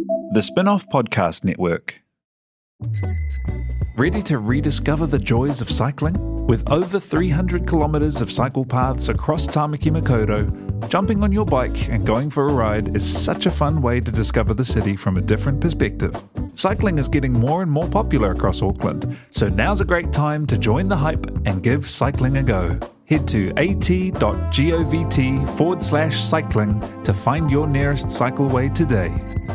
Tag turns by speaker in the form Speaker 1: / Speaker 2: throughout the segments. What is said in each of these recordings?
Speaker 1: The Spin-off Podcast Network. Ready to rediscover the joys of cycling? With over 300 kilometres of cycle paths across Tāmaki Makaurau, jumping on your bike and going for a ride is such a fun way to discover the city from a different perspective. Cycling is getting more and more popular across Auckland, so now's a great time to join the hype and give cycling a go. Head to at.govt/cycling to find your nearest cycleway today.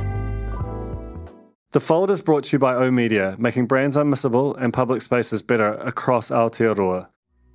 Speaker 2: The Fold is brought to you by oOh!media, making brands unmissable and public spaces better across Aotearoa.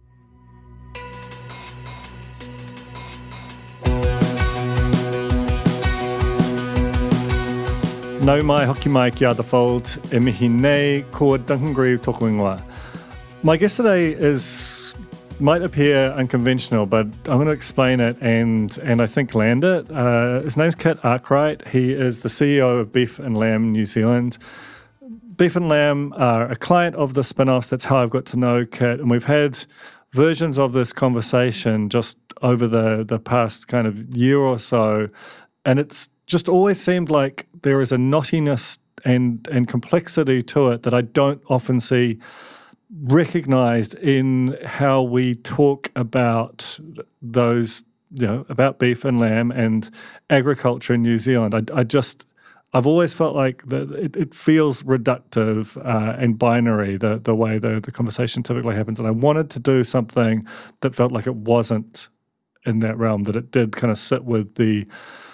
Speaker 2: Nau mai hoki mai ki a The Fold, e mihi nei ko Duncan Grieve tōku ingoa. My guest today might appear unconventional, but I'm going to explain it and I think land it. His name's Kit Arkwright. He is the CEO of Beef and Lamb New Zealand. Beef and Lamb are a client of the spin-offs. That's how I've got to know Kit. And we've had versions of this conversation just over the past kind of year or so. And it's just always seemed like there is a knottiness and complexity to it that I don't often see recognized in how we talk about those, about beef and lamb and agriculture in New Zealand. I've always felt like that it feels reductive and binary, the way the conversation typically happens. And I wanted to do something that felt like it wasn't in that realm, that it did kind of sit with the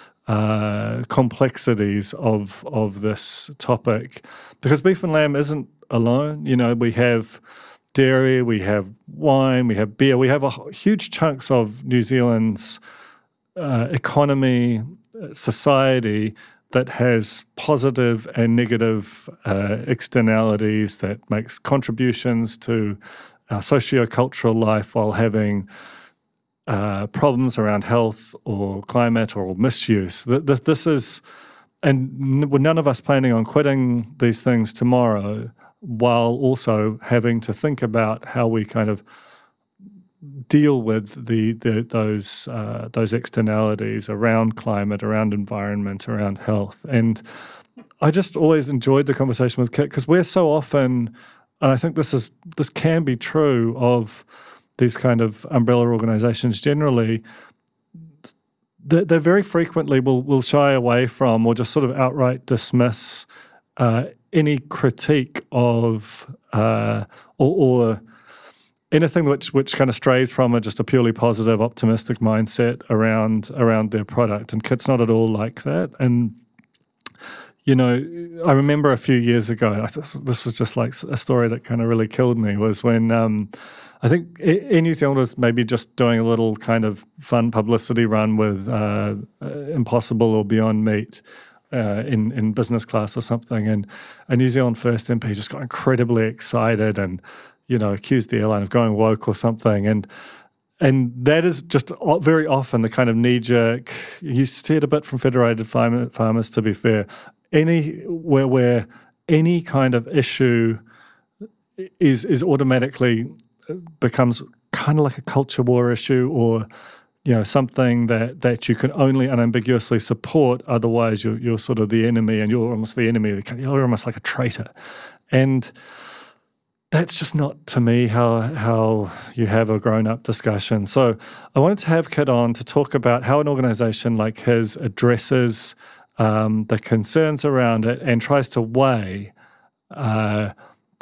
Speaker 2: complexities of this topic. Because beef and lamb isn't alone. We have dairy, we have wine, we have beer, we have huge chunks of New Zealand's economy, society that has positive and negative externalities, that makes contributions to our socio-cultural life while having problems around health or climate or misuse. This is, and none of us planning on quitting these things tomorrow, while also having to think about how we kind of deal with those externalities around climate, around environment, around health. And I just always enjoyed the conversation with Kit because we're so often, and I think this can be true of these kind of umbrella organizations generally, they very frequently will shy away from or just sort of outright dismiss any critique of or anything which kind of strays from just a purely positive, optimistic mindset around their product. And Kit's not at all like that. And I remember a few years ago, this was just like a story that kind of really killed me, was when I think Air New Zealand was maybe just doing a little kind of fun publicity run with Impossible or Beyond Meat in business class or something. And a New Zealand First MP just got incredibly excited and, accused the airline of going woke or something. And that is just very often the kind of knee-jerk, you see it a bit from Federated Farmers, to be fair, where any kind of issue is automatically becomes kind of like a culture war issue, or something that you can only unambiguously support. Otherwise, you're sort of the enemy, and you're almost the enemy. You're almost like a traitor, and that's just not, to me, how you have a grown-up discussion. So I wanted to have Kit on to talk about how an organisation like his addresses the concerns around it and tries to weigh the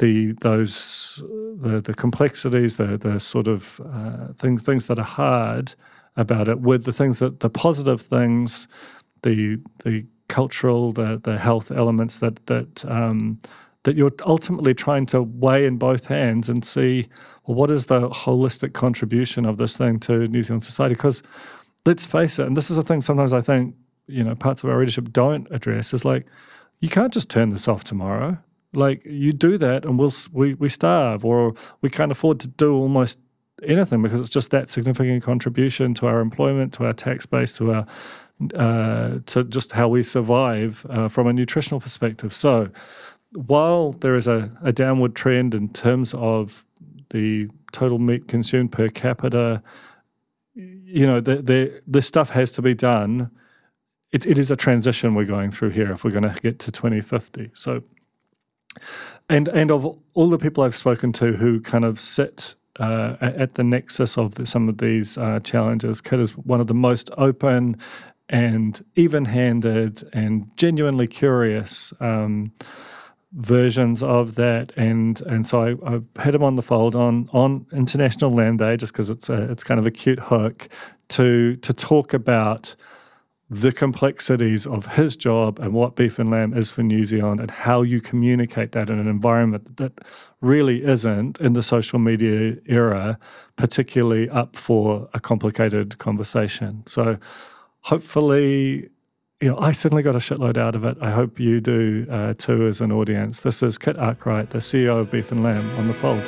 Speaker 2: complexities, the sort of things that are hard about it, with the positive things, the cultural, the health elements that you're ultimately trying to weigh in both hands and see, well, what is the holistic contribution of this thing to New Zealand society? Because let's face it, and this is a thing sometimes I think parts of our readership don't address, is like, you can't just turn this off tomorrow. Like, you do that and we starve, or we can't afford to do almost anything because it's just that significant contribution to our employment, to our tax base, to our to just how we survive from a nutritional perspective. So while there is a downward trend in terms of the total meat consumed per capita, this stuff has to be done it is a transition we're going through here if we're going to get to 2050. So, and of all the people I've spoken to who kind of sit at the nexus of some of these challenges, Kit is one of the most open and even-handed and genuinely curious versions of that, and so I've had him on the fold on International Lamb Day just because it's kind of a cute hook to talk about the complexities of his job and what beef and lamb is for New Zealand and how you communicate that in an environment that really isn't, in the social media era, particularly up for a complicated conversation. So hopefully, I certainly got a shitload out of it. I hope you do too as an audience. This is Kit Arkwright, the CEO of Beef and Lamb, on the Fold.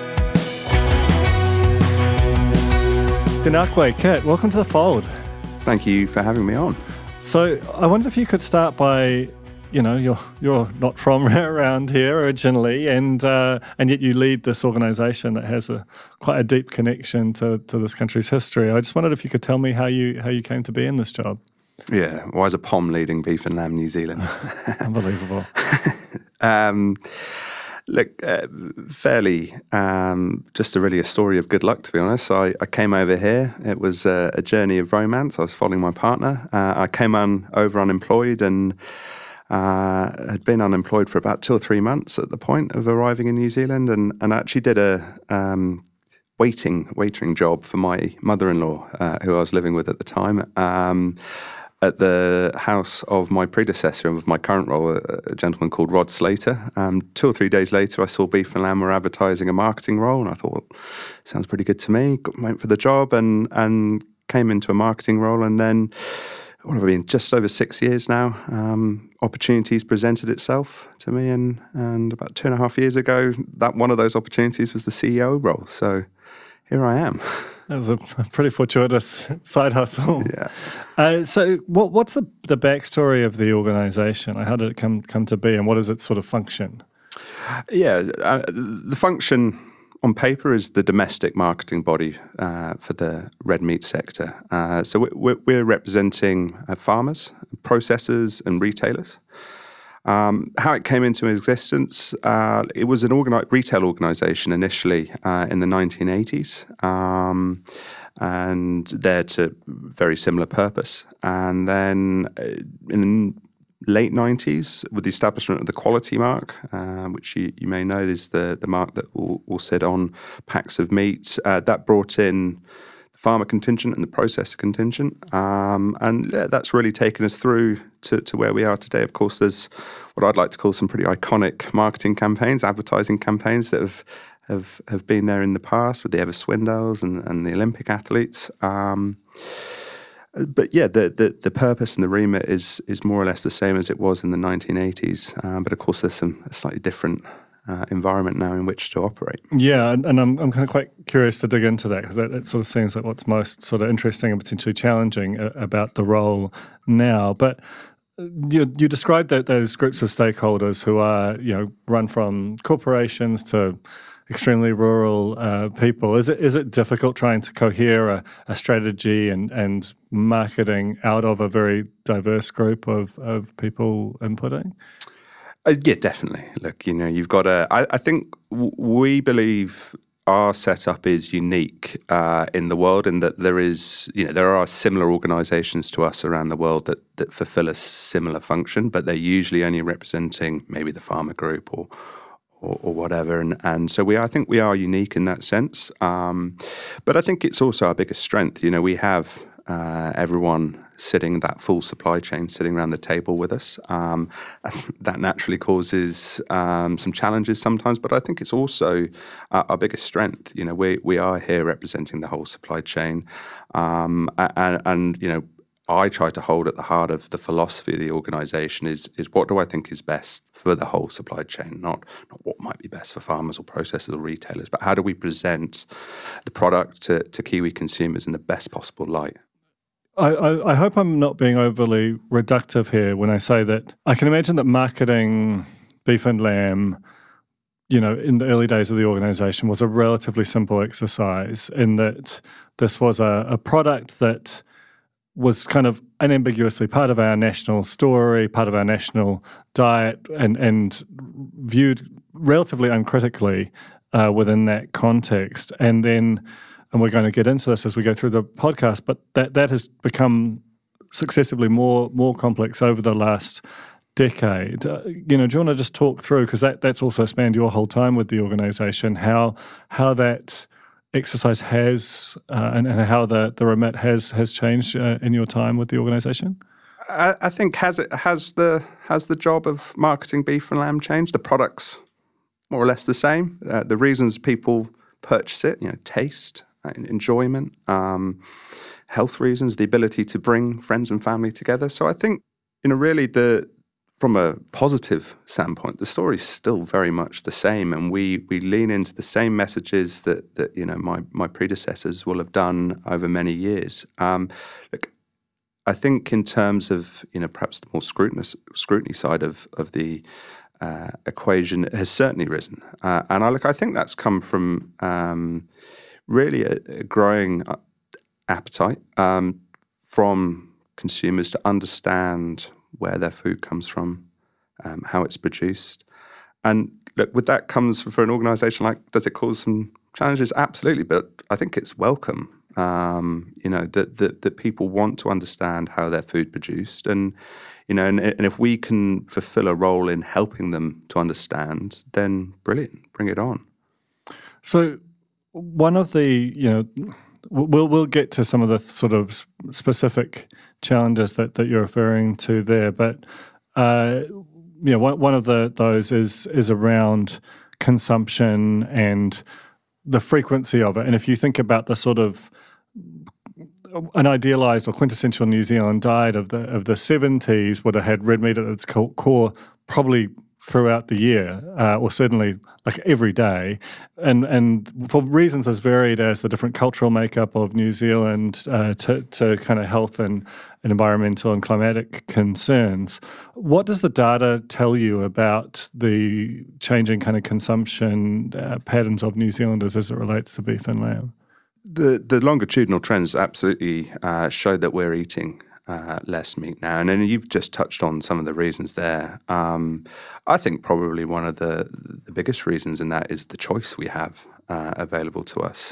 Speaker 2: Tinakwe, Kit, welcome to the Fold.
Speaker 3: Thank you for having me on.
Speaker 2: So I wonder if you could start by, you're not from around here originally, and yet you lead this organisation that has quite a deep connection to this country's history. I just wondered if you could tell me how you came to be in this job.
Speaker 3: Yeah, why is a POM leading Beef and Lamb New Zealand?
Speaker 2: Unbelievable.
Speaker 3: Look, fairly, just really a story of good luck, to be honest. I came over here. It was a journey of romance. I was following my partner. I came over unemployed and had been unemployed for about 2 or 3 months at the point of arriving in New Zealand, and actually did a waitering job for my mother-in-law, who I was living with at the time. At the house of my predecessor and of my current role, a gentleman called Rod Slater. 2 or 3 days later, I saw Beef and Lamb were advertising a marketing role, and I thought, sounds pretty good to me. Went for the job and came into a marketing role, and then, what have I been, just over 6 years now, opportunities presented itself to me, and about 2.5 years ago, that one of those opportunities was the CEO role. So here I am.
Speaker 2: That was a pretty fortuitous side hustle.
Speaker 3: Yeah.
Speaker 2: So what's the backstory of the organisation? How did it come to be, and what does its sort of function?
Speaker 3: Yeah, the function on paper is the domestic marketing body for the red meat sector. So we're representing farmers, processors and retailers. How it came into existence, it was an retail organisation initially in the 1980s, and there to very similar purpose. And then in the late 90s, with the establishment of the quality mark, which you may know is the mark that will sit on packs of meat, that brought in farmer contingent and the processor contingent. And that's really taken us through to where we are today. Of course, there's what I'd like to call some pretty iconic marketing campaigns, advertising campaigns that have been there in the past with the Ever Swindells and the Olympic athletes. But yeah, the purpose and the remit is more or less the same as it was in the 1980s. But of course, there's a slightly different environment now in which to operate. Yeah,
Speaker 2: and I'm kind of quite curious to dig into that, because that sort of seems like what's most sort of interesting and potentially challenging about the role now. But you described those groups of stakeholders who are, run from corporations to extremely rural people. Is it difficult trying to cohere a strategy and marketing out of a very diverse group of people inputting?
Speaker 3: Yeah, definitely. Look, you've got I think we believe our setup is unique in the world, in that there are similar organisations to us around the world that fulfil a similar function, but they're usually only representing maybe the farmer group or whatever, and so I think we are unique in that sense. But I think it's also our biggest strength. We have everyone sitting, that full supply chain sitting around the table with us. That naturally causes some challenges sometimes, but I think it's also our biggest strength. We are here representing the whole supply chain, and I try to hold at the heart of the philosophy of the organisation is what do I think is best for the whole supply chain, not what might be best for farmers or processors or retailers, but how do we present the product to Kiwi consumers in the best possible light.
Speaker 2: I hope I'm not being overly reductive here when I say that I can imagine that marketing Beef and Lamb, in the early days of the organisation was a relatively simple exercise, in that this was a product that was kind of unambiguously part of our national story, part of our national diet, and viewed relatively uncritically within that context. And we're going to get into this as we go through the podcast, but that has become successively more complex over the last decade. Do you want to just talk through, because that's also spanned your whole time with the organisation, how that exercise has and how the remit has changed in your time with the organisation?
Speaker 3: I think has the job of marketing beef and lamb changed? The product's more or less the same. The reasons people purchase it, taste, enjoyment, health reasons, the ability to bring friends and family together. So I think, really from a positive standpoint, the story's still very much the same, and we lean into the same messages that my predecessors will have done over many years. Look, I think in terms of perhaps the more scrutiny side of the equation, it has certainly risen, and I think that's come from really a growing appetite from consumers to understand where their food comes from, how it's produced. And look, with that comes for an organisation does it cause some challenges? Absolutely, but I think it's welcome, that people want to understand how their food produced. And, and if we can fulfil a role in helping them to understand, then brilliant, bring it on.
Speaker 2: So one of the, we'll get to some of the sort of specific challenges that you're referring to there, but one of those is around consumption and the frequency of it. And if you think about the sort of an idealised or quintessential New Zealand diet of the 70s, would have had red meat at its core probably throughout the year, or certainly every day, and for reasons as varied as the different cultural makeup of New Zealand to kind of health and environmental and climatic concerns. What does the data tell you about the changing kind of consumption patterns of New Zealanders as it relates to beef and lamb?
Speaker 3: The longitudinal trends absolutely show that we're eating less meat now. And then you've just touched on some of the reasons there. I think probably one of the biggest reasons in that is the choice we have available to us.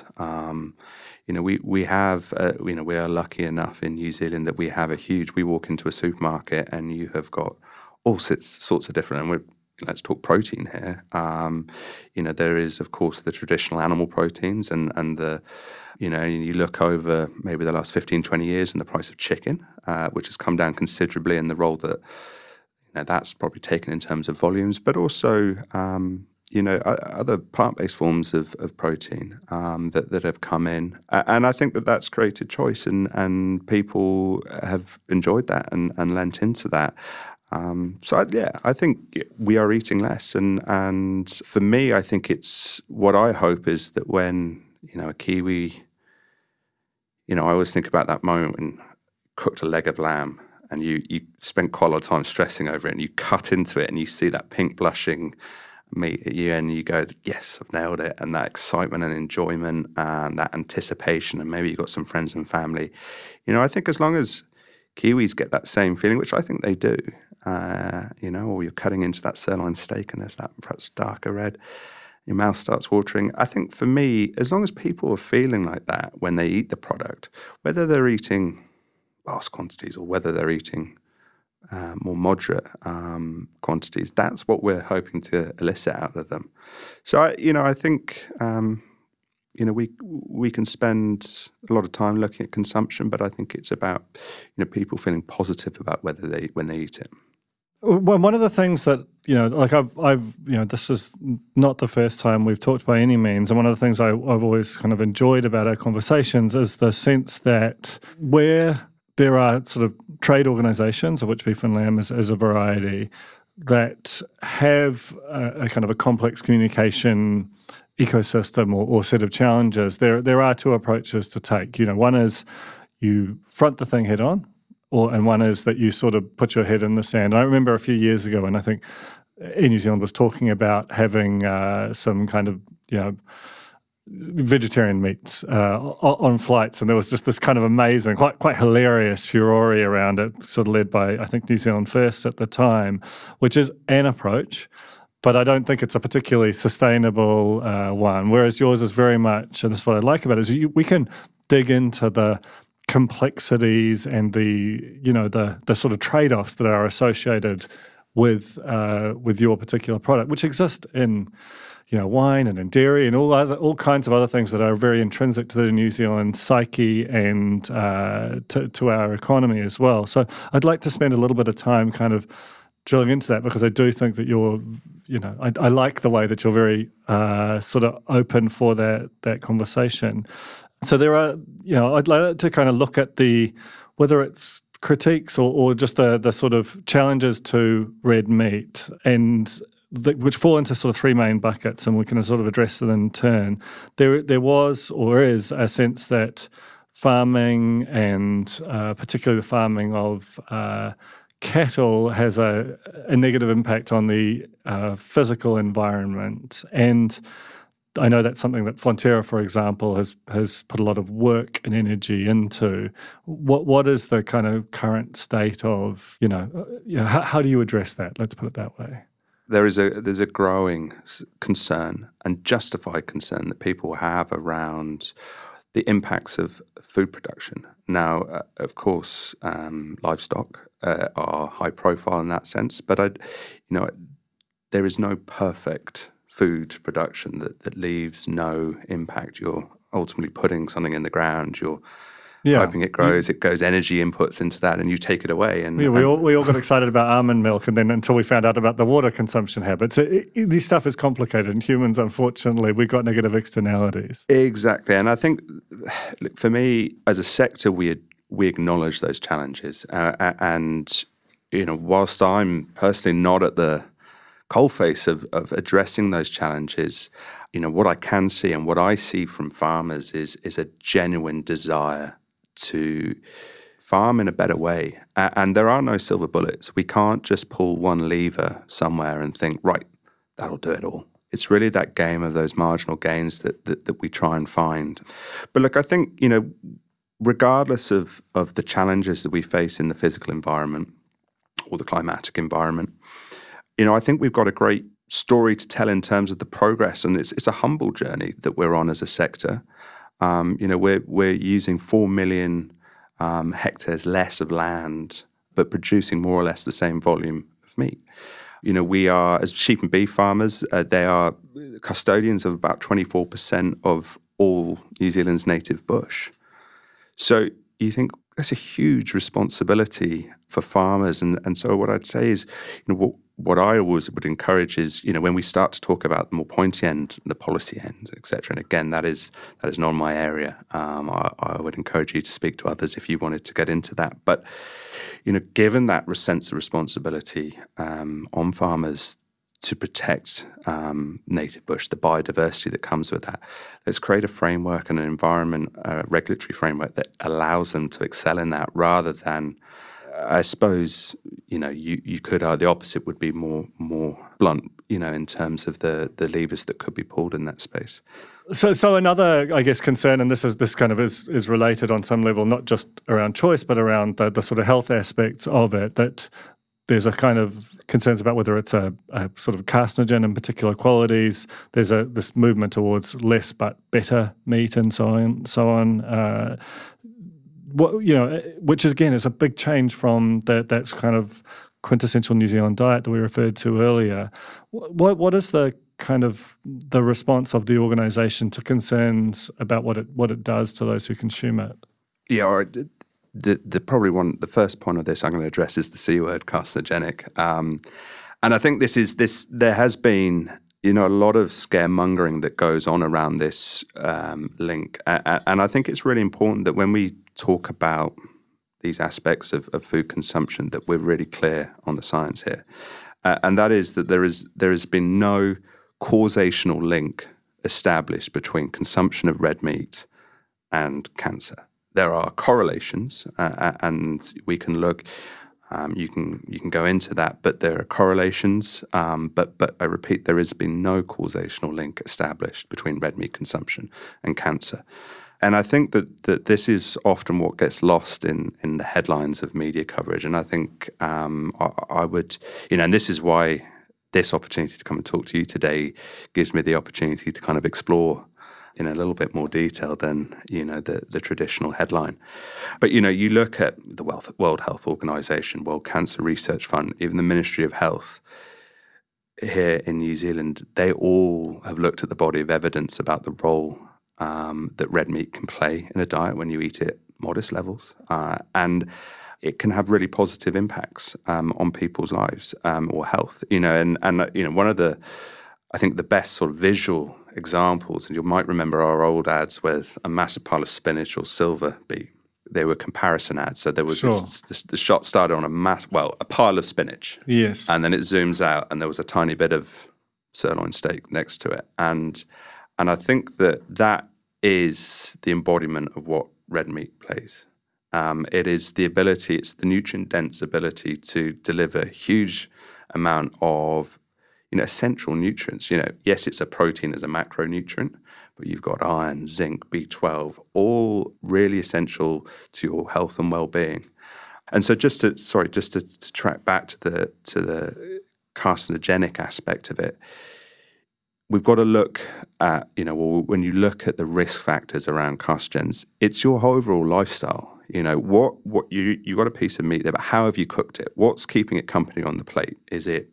Speaker 3: We have, we are lucky enough in New Zealand that we have we walk into a supermarket and you have got all sorts of different, and let's talk protein here. There is, of course, the traditional animal proteins and the, you look over maybe the last 15, 20 years and the price of chicken, which has come down considerably in the role that, that's probably taken in terms of volumes, but also, other plant-based forms of protein that have come in. And I think that's created choice and people have enjoyed that and lent into that. I think we are eating less, and for me, I think it's what I hope is that when a Kiwi, I always think about that moment when you cooked a leg of lamb and you spent quite a lot of time stressing over it, and you cut into it and you see that pink blushing meat at you, and you go, yes, I've nailed it, and that excitement and enjoyment and that anticipation, and maybe you've got some friends and family. I think as long as Kiwis get that same feeling, which I think they do, or you're cutting into that sirloin steak and there's that perhaps darker red, your mouth starts watering. I think for me, as long as people are feeling like that when they eat the product, whether they're eating vast quantities or whether they're eating more moderate quantities, that's what we're hoping to elicit out of them. So, I think, we can spend a lot of time looking at consumption, but I think it's about, people feeling positive about when they eat it.
Speaker 2: Well, one of the things that, I've this is not the first time we've talked by any means, and one of the things I've always kind of enjoyed about our conversations is the sense that where there are sort of trade organisations, of which Beef and Lamb is a variety, that have a kind of a complex communication ecosystem or set of challenges, there are two approaches to take. One is you front the thing head on, and one is that you sort of put your head in the sand. I remember a few years ago, and I think Air New Zealand was talking about having some kind of, vegetarian meats on flights, and there was just this kind of amazing, quite hilarious furore around it, sort of led by, I think, New Zealand First at the time, which is an approach, but I don't think it's a particularly sustainable one, whereas yours is very much, and this is what I like about it, is we can dig into the complexities and the sort of trade-offs that are associated with your particular product, which exist in wine and in dairy and all kinds of other things that are very intrinsic to the New Zealand psyche and to our economy as well. So I'd like to spend a little bit of time kind of drilling into that, because I do think that you're, I like the way that you're very sort of open for that conversation. So there are, I'd like to kind of look at whether it's critiques or just the sort of challenges to red meat, and which fall into sort of three main buckets, and we can sort of address them in turn. There was or is a sense that farming, and particularly the farming of cattle, has a negative impact on the physical environment. And I know that's something that Fonterra, for example, has put a lot of work and energy into. What is the kind of current state of, how do you address that? Let's put it that way.
Speaker 3: There's a growing concern, and justified concern, that people have around the impacts of food production. Now, of course, livestock are high profile in that sense, but there is no perfect food production that leaves no impact. You're ultimately putting something in the ground. You're hoping it grows. It goes energy inputs into that, and you take it away. And
Speaker 2: we all got excited about almond milk, and then until we found out about the water consumption habits. This stuff is complicated, and humans, unfortunately, we've got negative externalities.
Speaker 3: Exactly, and I think for me, as a sector, we acknowledge those challenges, and whilst I'm personally not at the coalface of addressing those challenges, what I can see and what I see from farmers is a genuine desire to farm in a better way. And there are no silver bullets. We can't just pull one lever somewhere and think, right, that'll do it all. It's really that game of those marginal gains that we try and find. But look, I think, regardless of the challenges that we face in the physical environment or the climatic environment, I think we've got a great story to tell in terms of the progress, and it's a humble journey that we're on as a sector. We're using 4 million hectares less of land, but producing more or less the same volume of meat. We are, as sheep and beef farmers, they are custodians of about 24% of all New Zealand's native bush. So you think that's a huge responsibility for farmers. And so what I'd say is, what I always would encourage is, when we start to talk about the more pointy end, the policy end, et cetera, and again, that is not my area. I would encourage you to speak to others if you wanted to get into that. But, given that sense of responsibility on farmers to protect native bush, the biodiversity that comes with that, let's create a framework and an environment, a regulatory framework that allows them to excel in that, rather than, I suppose, you could argue the opposite would be more blunt, in terms of the levers that could be pulled in that space.
Speaker 2: So another, I guess, concern, and this kind of is related on some level, not just around choice, but around the sort of health aspects of it, that there's a kind of concerns about whether it's a sort of carcinogen in particular qualities. There's this movement towards less but better meat and so on. Which again is a big change from that's kind of quintessential New Zealand diet that we referred to earlier. What is the kind of the response of the organisation to concerns about what it does to those who consume it?
Speaker 3: Yeah, or the first point of this I'm going to address is the C word, carcinogenic, and I think there has been a lot of scaremongering that goes on around this link, and I think it's really important that when we talk about these aspects of food consumption, that we're really clear on the science here, and that is that there has been no causational link established between consumption of red meat and cancer. There are correlations, and we can look You can go into that, but there are correlations. But I repeat, there has been no causational link established between red meat consumption and cancer. And I think that this is often what gets lost in the headlines of media coverage. And I think I would, and this is why this opportunity to come and talk to you today gives me the opportunity to kind of explore in a little bit more detail than, the traditional headline. But, you look at the World Health Organization, World Cancer Research Fund, even the Ministry of Health here in New Zealand, they all have looked at the body of evidence about the role that red meat can play in a diet when you eat it modest levels. And it can have really positive impacts on people's lives or health. And one of the, I think the best sort of visual examples, and you might remember our old ads with a massive pile of spinach or silver beet. They were comparison ads. So there was the shot started on a pile of spinach.
Speaker 2: Yes.
Speaker 3: And then it zooms out and there was a tiny bit of sirloin steak next to it. And I think that is the embodiment of what red meat plays. It is the ability, it's the nutrient-dense ability to deliver a huge amount of, essential nutrients. Yes, it's a protein as a macronutrient, but you've got iron, zinc, B12, all really essential to your health and well-being. And so just to track back to the carcinogenic aspect of it, we've got to look at, when you look at the risk factors around carcinogens, it's your overall lifestyle. What you got a piece of meat there, but how have you cooked it? What's keeping it company on the plate? Is it,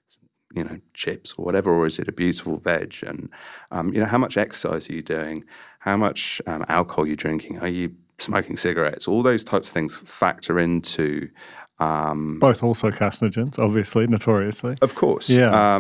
Speaker 3: chips or whatever, or is it a beautiful veg? And, how much exercise are you doing? How much alcohol are you drinking? Are you smoking cigarettes? All those types of things factor into
Speaker 2: both also carcinogens, obviously, notoriously.
Speaker 3: Of course.
Speaker 2: Yeah.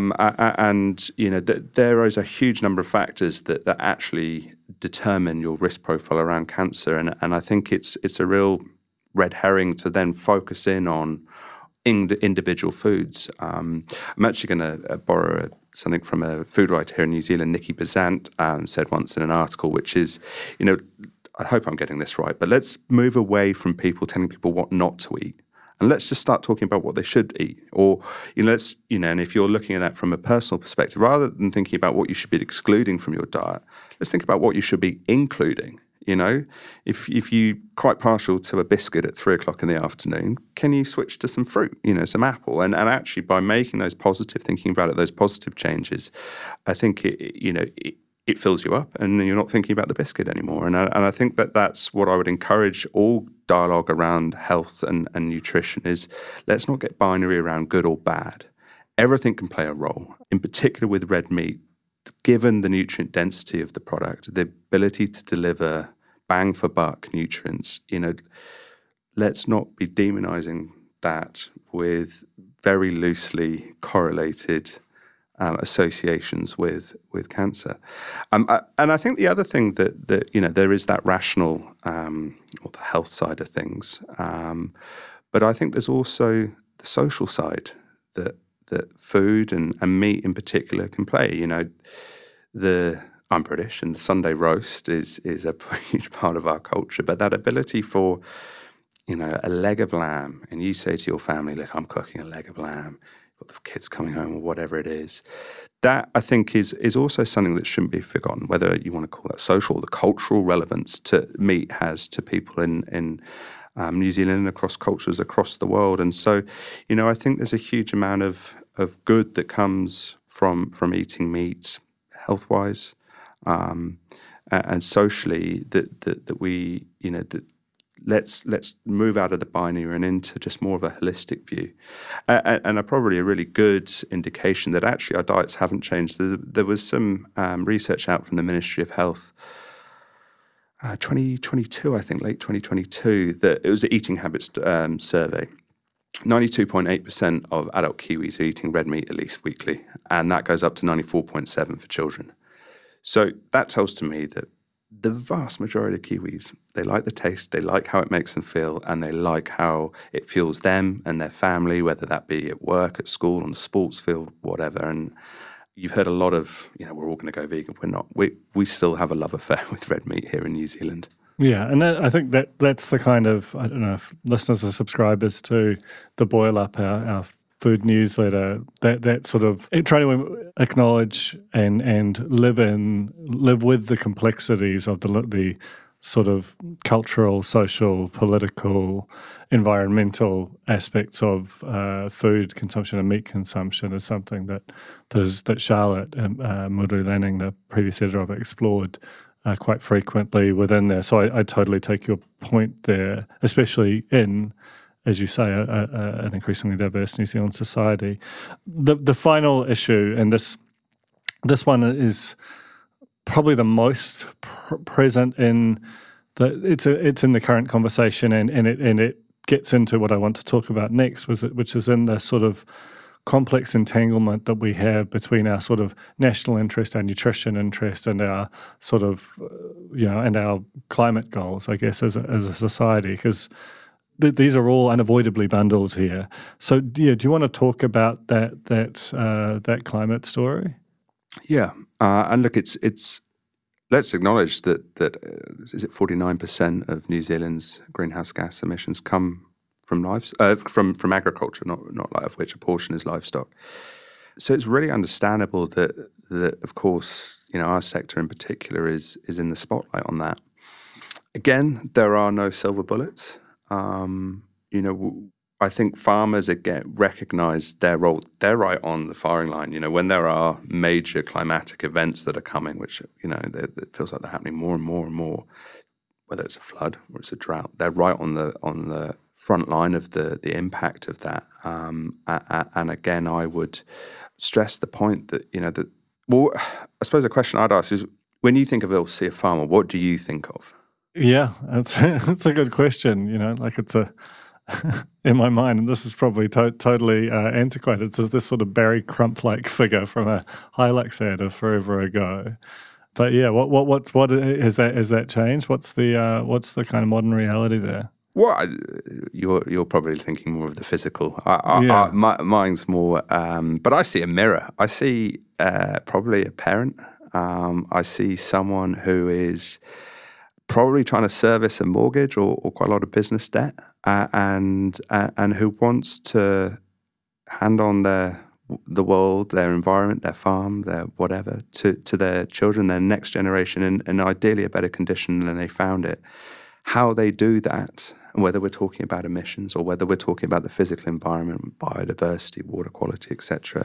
Speaker 3: There is a huge number of factors that actually determine your risk profile around cancer. And I think it's a real red herring to then focus in on individual foods. I'm actually going to borrow something from a food writer here in New Zealand, Nikki Bezant, said once in an article, which is, I hope I'm getting this right, but let's move away from people telling people what not to eat. And let's just start talking about what they should eat. Or, and if you're looking at that from a personal perspective, rather than thinking about what you should be excluding from your diet, let's think about what you should be including. If you're quite partial to a biscuit at 3:00 in the afternoon, can you switch to some fruit, some apple? And actually by making thinking about it, those positive changes, I think it fills you up and you're not thinking about the biscuit anymore. And I think that's what I would encourage all dialogue around health and nutrition is, let's not get binary around good or bad. Everything can play a role, in particular with red meat, given the nutrient density of the product, the ability to deliver bang for buck nutrients. Let's not be demonizing that with very loosely correlated associations with cancer. And I think the other thing that there is that rational or the health side of things, but I think there's also the social side that food and meat in particular can play. I'm British, and the Sunday roast is a huge part of our culture, but that ability for a leg of lamb, and you say to your family, look, I'm cooking a leg of lamb, got the kids coming home or whatever it is, that I think is also something that shouldn't be forgotten, whether you want to call that social or the cultural relevance to meat has to people in New Zealand and across cultures across the world. And so, I think there's a huge amount of good that comes from eating meat health-wise and socially that we, let's move out of the binary and into just more of a holistic view. And probably a really good indication that actually our diets haven't changed. There was some research out from the Ministry of Health 2022, I think, late 2022, that it was an eating habits survey. 92.8% of adult Kiwis are eating red meat at least weekly, and that goes up to 94.7% for children. So that tells to me that the vast majority of Kiwis, they like the taste, they like how it makes them feel, and they like how it fuels them and their family, whether that be at work, at school, on the sports field, whatever. And you've heard a lot of, we're all going to go vegan. We're not. We still have a love affair with red meat here in New Zealand.
Speaker 2: Yeah, and I think that's the kind of, I don't know if listeners are subscribers to the Boil Up, our food newsletter, that sort of trying to acknowledge and live with the complexities of the sort of cultural, social, political, environmental aspects of food consumption and meat consumption is something that Charlotte Muri-Lanning, the previous editor of it, explored quite frequently within there. So I totally take your point there, especially in, as you say, an increasingly diverse New Zealand society. The final issue, and this one is probably the most present in it's in the current conversation, and it gets into what I want to talk about next, which is in the sort of complex entanglement that we have between our sort of national interest, our nutrition interest, and our sort of, and our climate goals, I guess, as a society, because these are all unavoidably bundled here. So, do you want to talk about that climate story?
Speaker 3: Yeah, and look, it's let's acknowledge that is it 49% of New Zealand's greenhouse gas emissions come from from agriculture, not of which a portion is livestock. So it's really understandable that of course, our sector in particular is in the spotlight on that. Again, there are no silver bullets. I think farmers again recognise their role. They're right on the firing line. When there are major climatic events that are coming, which it feels like they're happening more and more and more, whether it's a flood or it's a drought, they're right on the front line of the impact of that. And again, I would stress the point that I suppose the question I'd ask is, when you think of Ilse Farmer, what do you think of?
Speaker 2: Yeah, that's a good question. It's in my mind, and this is probably totally antiquated. It's this sort of Barry Crump-like figure from a Hilux ad of forever ago. But yeah, what has that changed? What's the kind of modern reality there?
Speaker 3: Well, you're probably thinking more of the physical. Mine's more, but I see a mirror. I see probably a parent. I see someone who is probably trying to service a mortgage or quite a lot of business debt, and who wants to hand on the world, their environment, their farm, their whatever, to their children, their next generation, in ideally a better condition than they found it. How they do that, and whether we're talking about emissions or whether we're talking about the physical environment, biodiversity, water quality, etc.,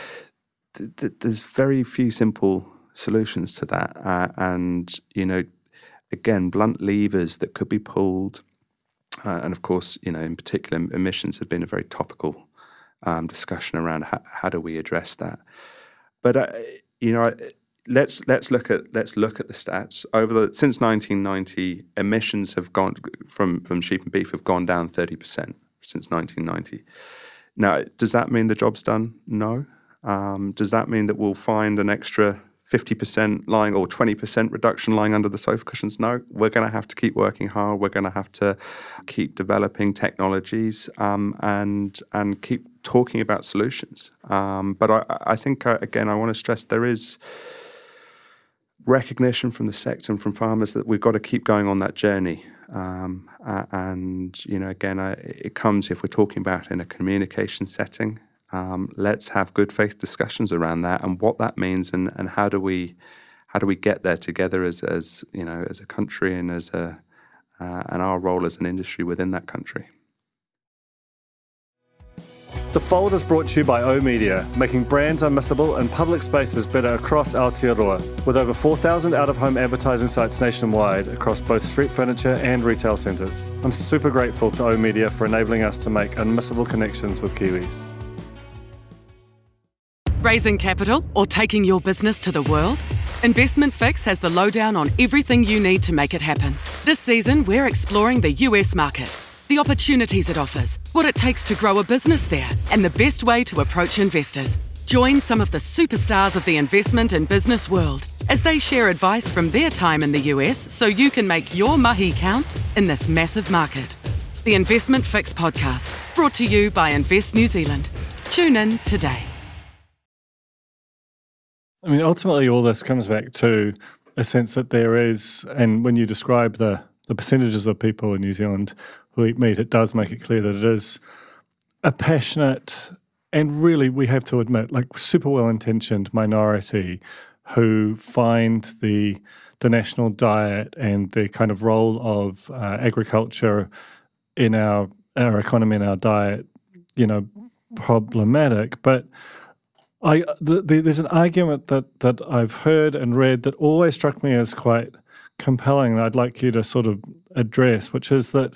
Speaker 3: there's very few simple solutions to that. And, again, blunt levers that could be pulled. And of course, in particular, emissions have been a very topical discussion around how do we address that. But let's look at the stats. Since 1990, emissions have gone from sheep and beef have gone down 30% since 1990. Now, does that mean the job's done? No. Does that mean that we'll find an extra 50% lying or 20% reduction lying under the sofa cushions? No. We're going to have to keep working hard. We're going to have to keep developing technologies and keep talking about solutions. But I think, again, I want to stress there is recognition from the sector and from farmers that we've got to keep going on that journey. And, again, it comes, if we're talking about in a communication setting, let's have good faith discussions around that and what that means and how do we get there together as a country and and our role as an industry within that country.
Speaker 2: The Fold is brought to you by oOh!media, making brands unmissable and public spaces better across Aotearoa, with over 4,000 out-of-home advertising sites nationwide across both street furniture and retail centres. I'm super grateful to oOh!media for enabling us to make unmissable connections with Kiwis.
Speaker 4: Raising capital or taking your business to the world? Investment Fix has the lowdown on everything you need to make it happen. This season, we're exploring the US market, the opportunities it offers, what it takes to grow a business there, and the best way to approach investors. Join some of the superstars of the investment and business world as they share advice from their time in the US so you can make your mahi count in this massive market. The Investment Fix podcast, brought to you by Invest New Zealand. Tune in today.
Speaker 2: I mean, ultimately, all this comes back to a sense that there is, and when you describe the the percentages of people in New Zealand who eat meat, it does make it clear that it is a passionate and really, we have to admit, like super well-intentioned minority who find the national diet and the kind of role of agriculture in our economy and our diet, problematic. But there's an argument that I've heard and read that always struck me as quite compelling that I'd like you to sort of address, which is that,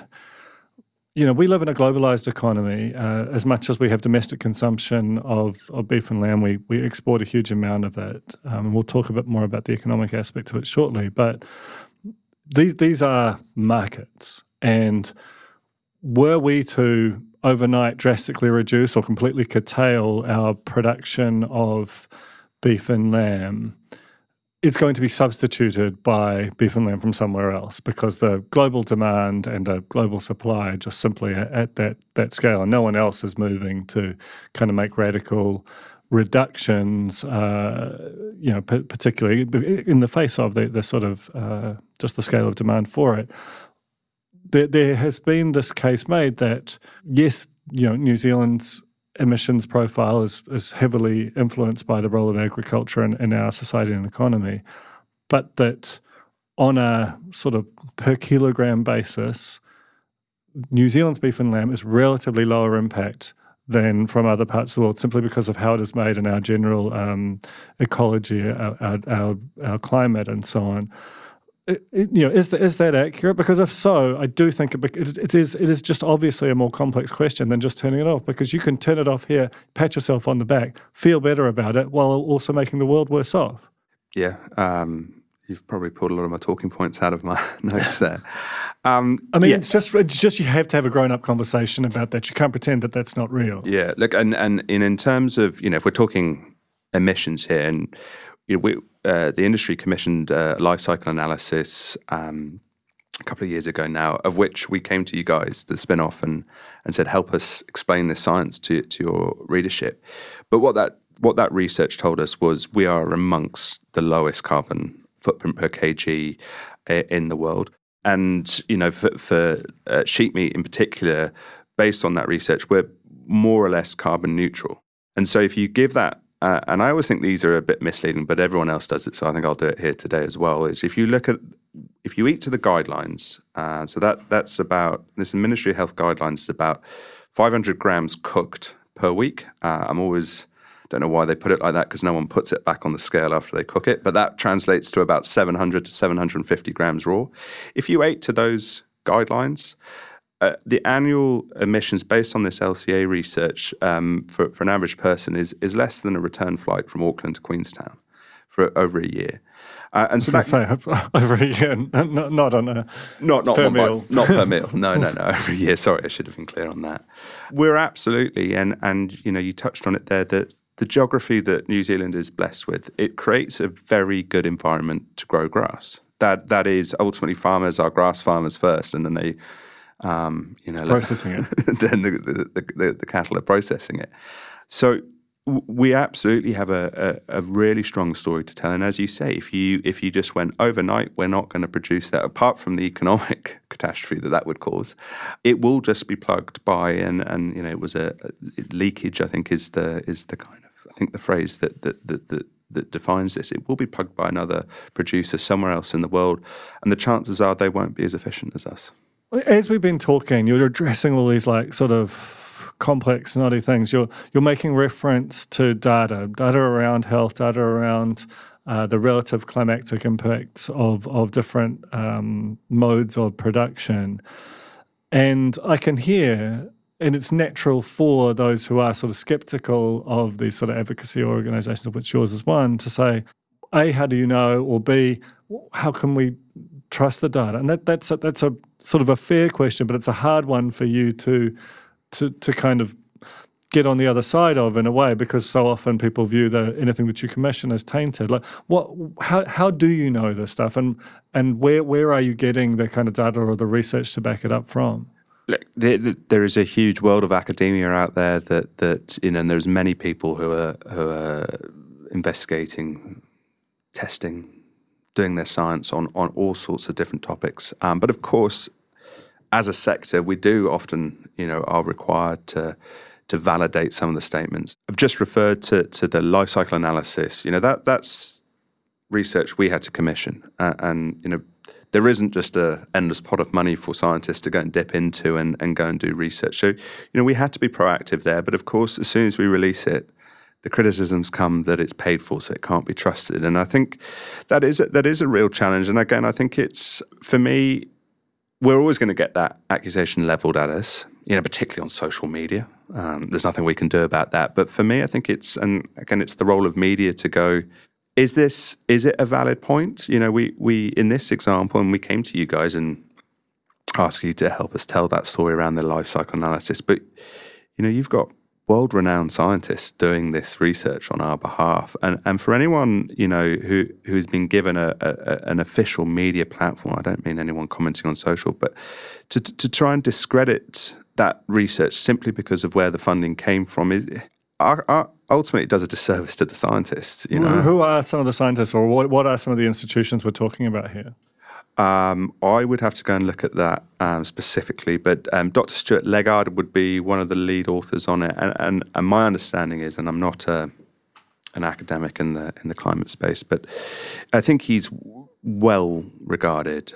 Speaker 2: we live in a globalized economy. As much as we have domestic consumption of beef and lamb, we export a huge amount of it. And we'll talk a bit more about the economic aspect of it shortly. But these are markets. And were we to overnight drastically reduce or completely curtail our production of beef and lamb, it's going to be substituted by beef and lamb from somewhere else because the global demand and the global supply are just simply at that scale, and no one else is moving to kind of make radical reductions, particularly in the face of the sort of just the scale of demand for it. There has been this case made that, yes, New Zealand's emissions profile is heavily influenced by the role of agriculture in our society and economy, but that on a sort of per kilogram basis, New Zealand's beef and lamb is relatively lower impact than from other parts of the world simply because of how it is made and our general ecology, our climate and so on. Is that accurate? Because if so, I do think it is just obviously a more complex question than just turning it off, because you can turn it off here, pat yourself on the back, feel better about it, while also making the world worse off.
Speaker 3: Yeah, you've probably pulled a lot of my talking points out of my notes there.
Speaker 2: It's just you have to have a grown-up conversation about that. You can't pretend that that's not real.
Speaker 3: Yeah, look, and in terms of, if we're talking emissions here, and the industry commissioned a life cycle analysis a couple of years ago now, of which we came to you guys, the spin-off, and said, help us explain this science to your readership. But what that research told us was we are amongst the lowest carbon footprint per kg in the world. And, for sheep meat in particular, based on that research, we're more or less carbon neutral. And so if you give that, and I always think these are a bit misleading, but everyone else does it, so I think I'll do it here today as well, is if you eat to the guidelines, so that's about, this Ministry of Health guidelines is about 500 grams cooked per week. Don't know why they put it like that, because no one puts it back on the scale after they cook it, but that translates to about 700 to 750 grams raw. If you ate to those guidelines, the annual emissions based on this LCA research for an average person is less than a return flight from Auckland to Queenstown for over a year. And so
Speaker 2: over a year, not on a per meal.
Speaker 3: Not per meal. No, over a year. Sorry, I should have been clear on that. We're absolutely, and you touched on it there, that the geography that New Zealand is blessed with, it creates a very good environment to grow grass. That is ultimately, farmers are grass farmers first, and then they
Speaker 2: processing it.
Speaker 3: Then the cattle are processing it. So we absolutely have a really strong story to tell. And as you say, if you just went overnight, we're not going to produce that. Apart from the economic catastrophe that would cause, it will just be plugged by and it was a leakage. I think is the kind of, I think the phrase that defines this. It will be plugged by another producer somewhere else in the world, and the chances are they won't be as efficient as us.
Speaker 2: As we've been talking, you're addressing all these sort of complex, knotty things. You're making reference to data around health, data around the relative climactic impacts of different modes of production. And I can hear, and it's natural for those who are sort of skeptical of these sort of advocacy organisations, of which yours is one, to say, A, how do you know? Or B, how can we trust the data? And that's a sort of a fair question, but it's a hard one for you to kind of get on the other side of, in a way, because so often people view anything that you commission as tainted. Like, how do you know this stuff, and where are you getting the kind of data or the research to back it up from?
Speaker 3: Look, there is a huge world of academia out there that and there's many people who are investigating, testing doing their science on all sorts of different topics. But of course, as a sector, we do often, are required to validate some of the statements. I've just referred to the life cycle analysis. That's research we had to commission, and there isn't just an endless pot of money for scientists to go and dip into and go and do research. So, we had to be proactive there. But of course, as soon as we release it, the criticisms come that it's paid for, so it can't be trusted. And I think that is a real challenge. And again, I think it's, for me, we're always going to get that accusation leveled at us, particularly on social media. There's nothing we can do about that. But for me, I think it's the role of media to go, is it a valid point? We in this example, and we came to you guys and asked you to help us tell that story around the life cycle analysis. But, you've got world-renowned scientists doing this research on our behalf. And for anyone, who's been given an official media platform, I don't mean anyone commenting on social, but to try and discredit that research simply because of where the funding came from, ultimately it does a disservice to the scientists.
Speaker 2: Who are some of the scientists, or what are some of the institutions we're talking about here?
Speaker 3: I would have to go and look at that specifically, but Dr. Stuart Leggard would be one of the lead authors on it, and my understanding is, and I'm not an academic in the climate space, but I think he's well regarded,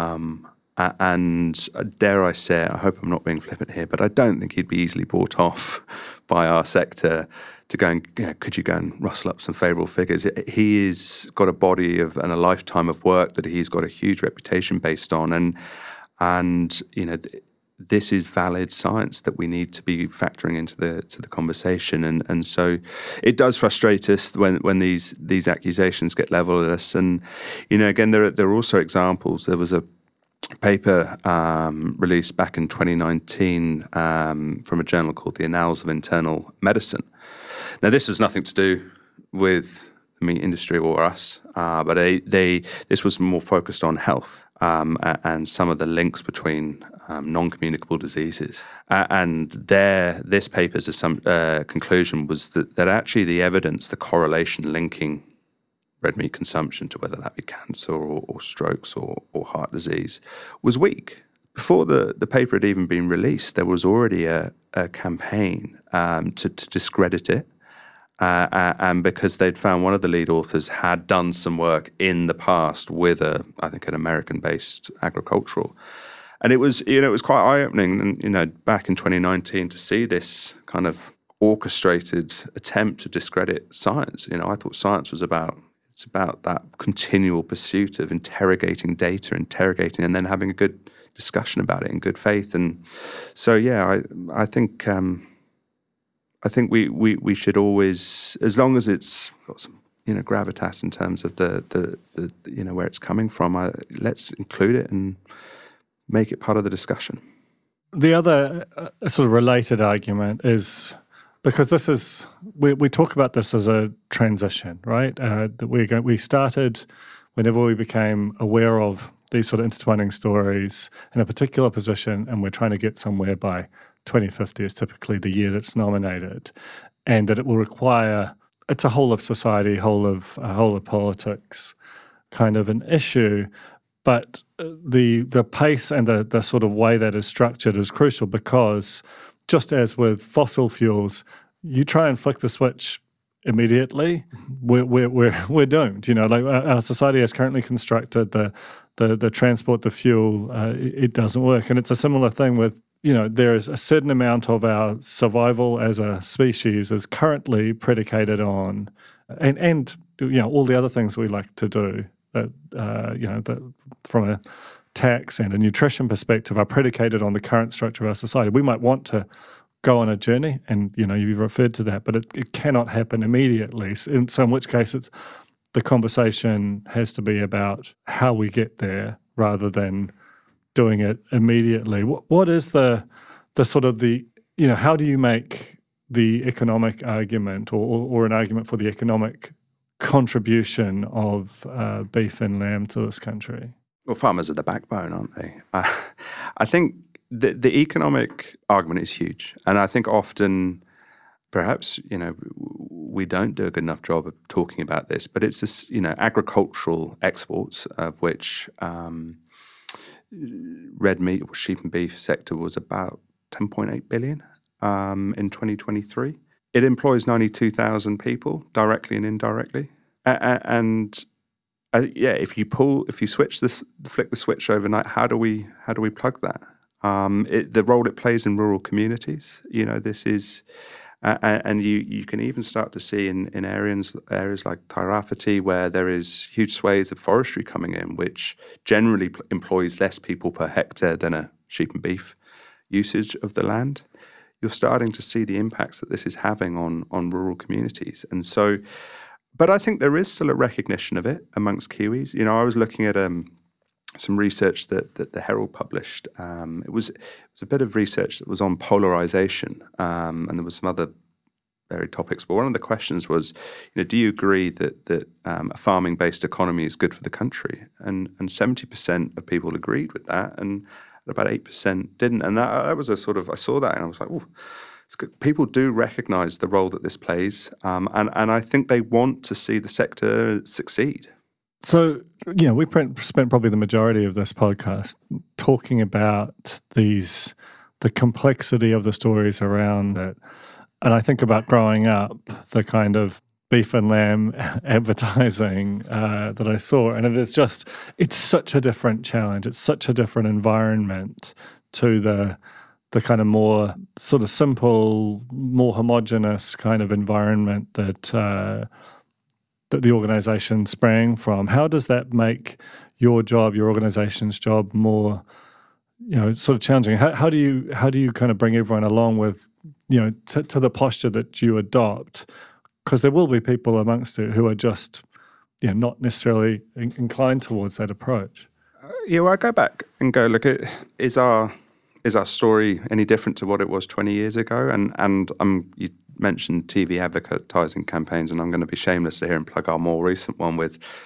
Speaker 3: and dare I say, I hope I'm not being flippant here, but I don't think he'd be easily bought off by our sector to go and, could you go and rustle up some favourable figures? He has got a body and a lifetime of work that he's got a huge reputation based on, and this is valid science that we need to be factoring into the conversation, and so it does frustrate us when these accusations get levelled at us, and again there are also examples. There was a paper released back in 2019 from a journal called the Annals of Internal Medicine. Now, this has nothing to do with the meat industry or us, but this was more focused on health and some of the links between non-communicable diseases. And this paper's conclusion was that actually the evidence, the correlation linking red meat consumption to whether that be cancer or strokes or heart disease was weak. Before the paper had even been released, there was already a campaign to discredit it. And because they'd found one of the lead authors had done some work in the past with I think an American-based agricultural, and it was quite eye-opening. And back in 2019 to see this kind of orchestrated attempt to discredit science. I thought science was about that continual pursuit of interrogating data, and then having a good discussion about it in good faith. And so I think we should always, as long as it's got some gravitas in terms of the where it's coming from, let's include it and make it part of the discussion.
Speaker 2: The other sort of related argument is, because this is, we talk about this as a transition, right? That we started whenever we became aware of these sort of intertwining stories in a particular position, and we're trying to get somewhere by 2050 is typically the year that's nominated, and that it will require, it's a whole of society, whole of politics kind of an issue, but the pace and the sort of way that is structured is crucial, because just as with fossil fuels, you try and flick the switch immediately, we're doomed. Like our society is currently constructed, the transport, the fuel, it doesn't work. And it's a similar thing with, there is a certain amount of our survival as a species is currently predicated on, and all the other things we like to do that, that from a tax and a nutrition perspective are predicated on the current structure of our society. We might want to go on a journey, and you've referred to that, but it cannot happen immediately. So in which case, the conversation has to be about how we get there rather than doing it immediately. What is the sort of how do you make the economic argument or an argument for the economic contribution of beef and lamb to this country?
Speaker 3: Well, farmers are the backbone, aren't they? I think the economic argument is huge, and I think often perhaps, we don't do a good enough job of talking about this, but it's this, agricultural exports, of which red meat or sheep and beef sector was about 10.8 billion in 2023. It employs 92,000 people directly and indirectly. If you flick the switch overnight, how do we plug that? The role it plays in rural communities, this is, and you can even start to see in areas like Tairāwhiti, where there is huge swathes of forestry coming in, which generally employs less people per hectare than a sheep and beef usage of the land. You're starting to see the impacts that this is having on rural communities. And so, but I think there is still a recognition of it amongst Kiwis. I was looking at some research that the Herald published. It was a bit of research that was on polarization, and there was some other varied topics. But one of the questions was, do you agree that a farming-based economy is good for the country? And 70% of people agreed with that, and about 8% didn't. And that was I saw that and I was like, oh, it's good. People do recognise the role that this plays, and I think they want to see the sector succeed.
Speaker 2: So, we spent probably the majority of this podcast talking about the complexity of the stories around it. And I think about growing up, the kind of beef and lamb advertising that I saw. And it's such a different challenge. It's such a different environment to the kind of more sort of simple, more homogenous kind of environment that the organisation sprang from. How does that make your organisation's job more, sort of challenging? How do you kind of bring everyone along with, to the posture that you adopt? Because there will be people amongst it who are just, not necessarily inclined towards that approach.
Speaker 3: I go back and go, look, is our story any different to what it was 20 years ago? And you mentioned TV advertising campaigns, and I'm going to be shameless here and plug our more recent one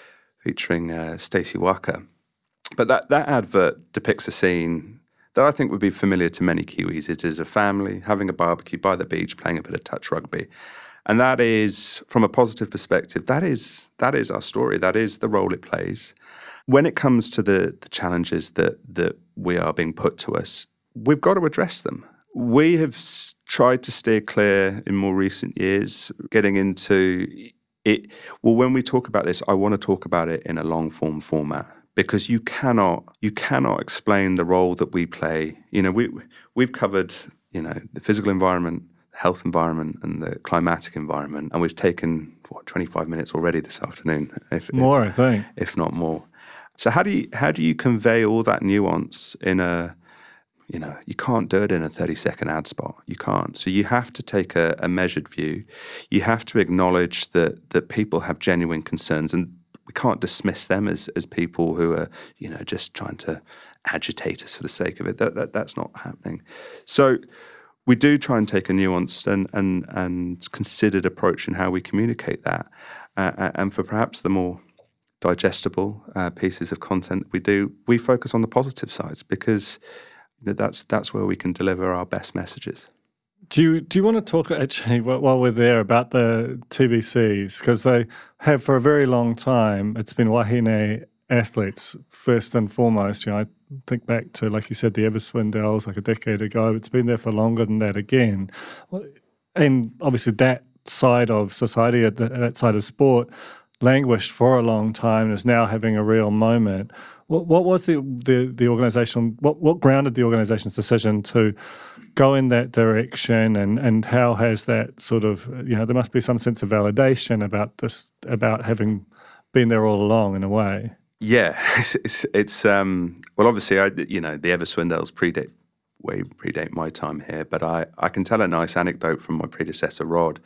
Speaker 3: featuring Stacey Waka. But that advert depicts a scene that I think would be familiar to many Kiwis. It is a family having a barbecue by the beach, playing a bit of touch rugby. And that is, from a positive perspective, that is our story. That is the role it plays. When it comes to the challenges that we are being put to us, we've got to address them. We have tried to steer clear in more recent years, getting into it. Well, when we talk about this, I want to talk about it in a long form format, because you cannot explain the role that we play. We've covered, the physical environment, the health environment, and the climatic environment, and we've taken 25 minutes already this afternoon,
Speaker 2: I think,
Speaker 3: if not more. So how do you convey all that nuance in a you can't do it in a 30-second ad spot. You can't. So you have to take a measured view. You have to acknowledge that people have genuine concerns, and we can't dismiss them as people who are, just trying to agitate us for the sake of it. That's not happening. So we do try and take a nuanced and considered approach in how we communicate that. And for perhaps the more digestible pieces of content we focus on the positive sides, because that's where we can deliver our best messages.
Speaker 2: Do you want to talk, actually, while we're there, about the TVCs? Because they have, for a very long time, it's been wahine athletes first and foremost. I think back to, like you said, the Everswindells like a decade ago. It's been there for longer than that again. And obviously that side of society, that side of sport, languished for a long time and is now having a real moment. What was the organisation? What grounded the organisation's decision to go in that direction, and how has that sort of, there must be some sense of validation about this, about having been there all along in a way.
Speaker 3: Yeah, it's well, obviously, the Everswindells predate my time here, but I can tell a nice anecdote from my predecessor, Rod.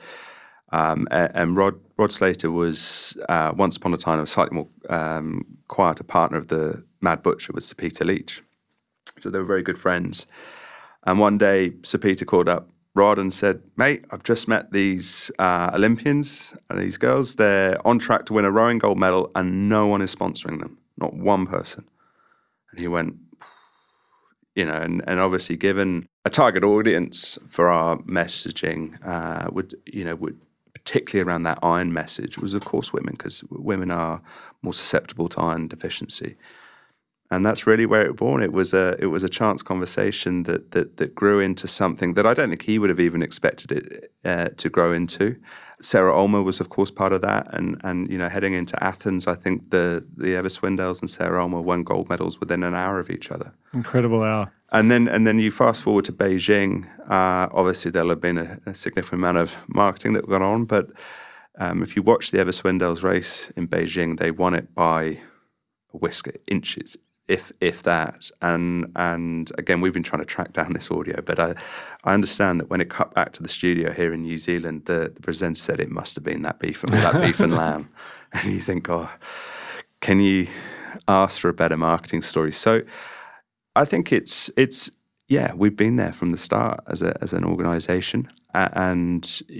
Speaker 3: And Rod Slater was once upon a time a slightly more quieter partner of the Mad Butcher with Sir Peter Leach. So they were very good friends. And one day, Sir Peter called up Rod and said, "Mate, I've just met these Olympians, these girls. They're on track to win a rowing gold medal, and no one is sponsoring them, not one person." And he went, and obviously given a target audience for our messaging would particularly around that iron message was, of course, women, because women are more susceptible to iron deficiency. And that's really where it was born. It was a chance conversation that grew into something that I don't think he would have even expected it to grow into. Sarah Ulmer was, of course, part of that. And heading into Athens, I think the Eva Swindales and Sarah Ulmer won gold medals within an hour of each other.
Speaker 2: Incredible hour.
Speaker 3: And then you fast forward to Beijing. Obviously, there'll have been a significant amount of marketing that went on. But if you watch the Eva Swindales race in Beijing, they won it by a whisker, inches, if that. And again, we've been trying to track down this audio, but I understand that when it cut back to the studio here in New Zealand, the presenter said it must have been that beef and lamb. And you think, oh, can you ask for a better marketing story? So I think it's we've been there from the start as an organisation, and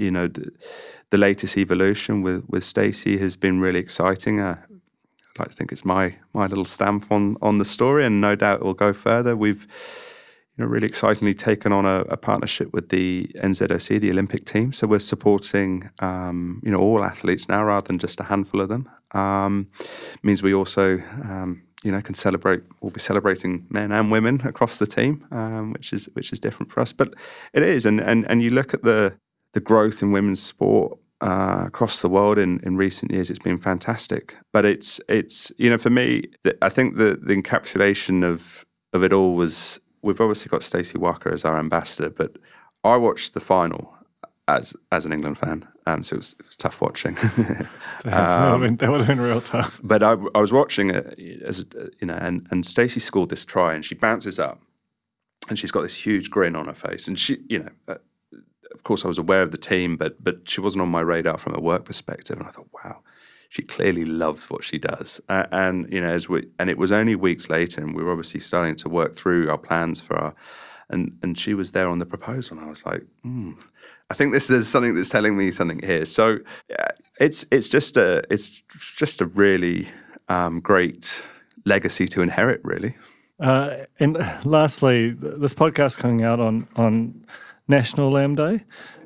Speaker 3: the latest evolution with Stacey has been really exciting. I'd like to think it's my little stamp on the story, and no doubt it will go further. We've really excitingly taken on a partnership with the NZOC, the Olympic team. So we're supporting all athletes now rather than just a handful of them. Means we also can celebrate. We'll be celebrating men and women across the team, which is different for us. But it is, and you look at the growth in women's sport across the world in recent years. It's been fantastic. But it's for me, I think the encapsulation of it all was, we've obviously got Stacey Walker as our ambassador, but I watched the final as an England fan, so it was tough watching.
Speaker 2: That would have been real tough.
Speaker 3: But I was watching it and Stacey scored this try, and she bounces up, and she's got this huge grin on her face, and she, of course, I was aware of the team, but she wasn't on my radar from a work perspective, and I thought, wow, she clearly loves what she does. And it was only weeks later, and we were obviously starting to work through our plans for our. And she was there on the proposal, and I was like, I think there's something that's telling me something here. So it's just a really great legacy to inherit, really.
Speaker 2: And lastly, this podcast coming out on National Lamb Day,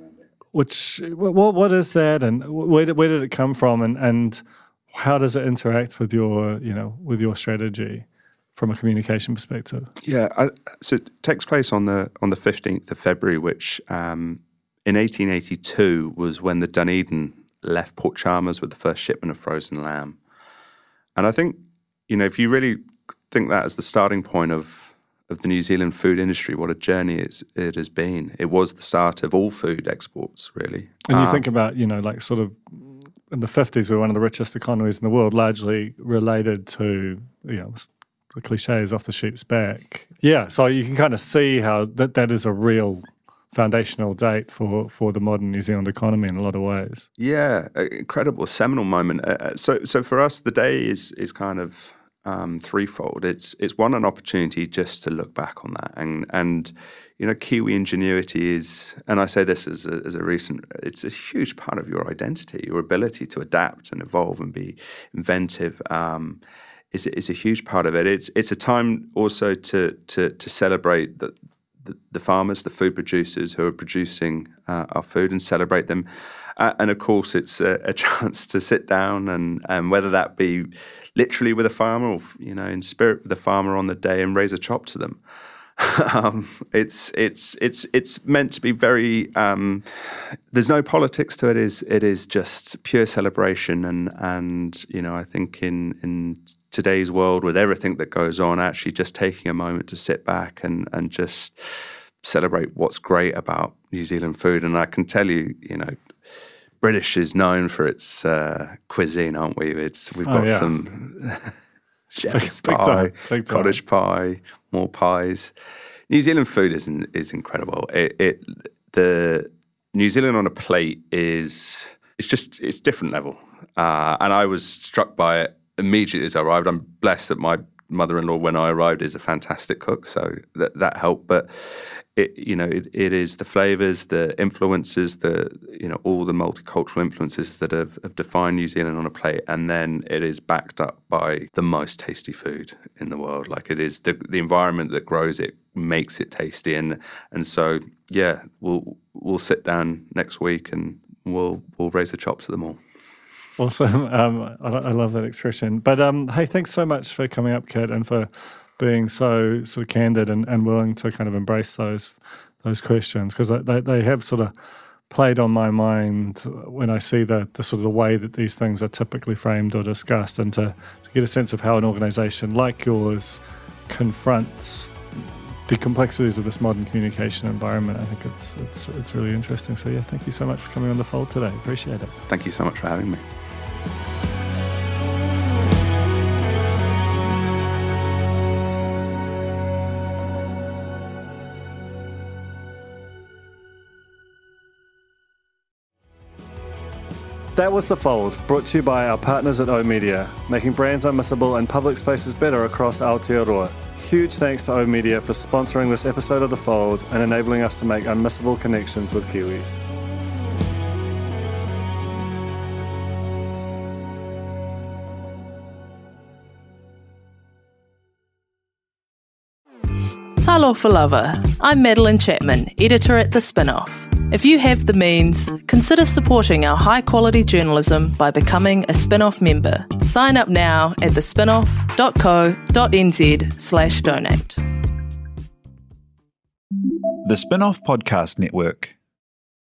Speaker 2: which what is that, and where did it come from, and how does it interact with your strategy from a communication perspective?
Speaker 3: Yeah, so it takes place on the 15th of February, which in 1882 was when the Dunedin left Port Chalmers with the first shipment of frozen lamb. And I think, if you really think that as the starting point of the New Zealand food industry, what a journey it has been. It was the start of all food exports, really.
Speaker 2: And you think about, like sort of in the 50s, we were one of the richest economies in the world, largely related to, the cliches off the sheep's back. Yeah, so you can kind of see how that is a real foundational date for the modern New Zealand economy in a lot of ways. Yeah,
Speaker 3: incredible, seminal moment. So for us, the day is kind of threefold. It's one, an opportunity just to look back on that, and Kiwi ingenuity is, and I say this as a recent, it's a huge part of your identity, your ability to adapt and evolve and be inventive. Is a huge part of it. It's a time also to celebrate the farmers, the food producers who are producing our food, and celebrate them. And of course, it's a chance to sit down and whether that be literally with a farmer or in spirit with a farmer on the day, and raise a chop to them. It's meant to be very. There's no politics to it. It is just pure celebration, and I think in today's world, with everything that goes on, actually just taking a moment to sit back and just celebrate what's great about New Zealand food. And I can tell you, British is known for its cuisine, aren't we? We've got some shepherd's pie, cottage pie, more pies. New Zealand food is incredible. The New Zealand on a plate it's different level, and I was struck by it immediately as I arrived. I'm blessed that my mother-in-law, when I arrived, is a fantastic cook, so that helped. But it is the flavors, the influences, all the multicultural influences that have defined New Zealand on a plate, and then it is backed up by the most tasty food in the world. Like, it is the environment that grows it makes it tasty, and so yeah, we'll sit down next week and we'll raise a chop to them all.
Speaker 2: Awesome. I love that expression. But hey, thanks so much for coming up, Kit, and for being so sort of candid and willing to kind of embrace those questions, because they have sort of played on my mind when I see the sort of the way that these things are typically framed or discussed, and to get a sense of how an organisation like yours confronts the complexities of this modern communication environment. I think it's really interesting. So yeah, thank you so much for coming on The Fold today. Appreciate it.
Speaker 3: Thank you so much for having me.
Speaker 2: That was The Fold, brought to you by our partners at oOh!media, making brands unmissable and public spaces better across Aotearoa. Huge thanks to oOh!media for sponsoring this episode of The Fold and enabling us to make unmissable connections with Kiwis.
Speaker 5: Talofa lover, I'm Madeline Chapman, editor at The Spinoff. If you have the means, consider supporting our high-quality journalism by becoming a Spinoff member. Sign up now at thespinoff.co.nz/donate.
Speaker 1: The Spinoff Podcast Network.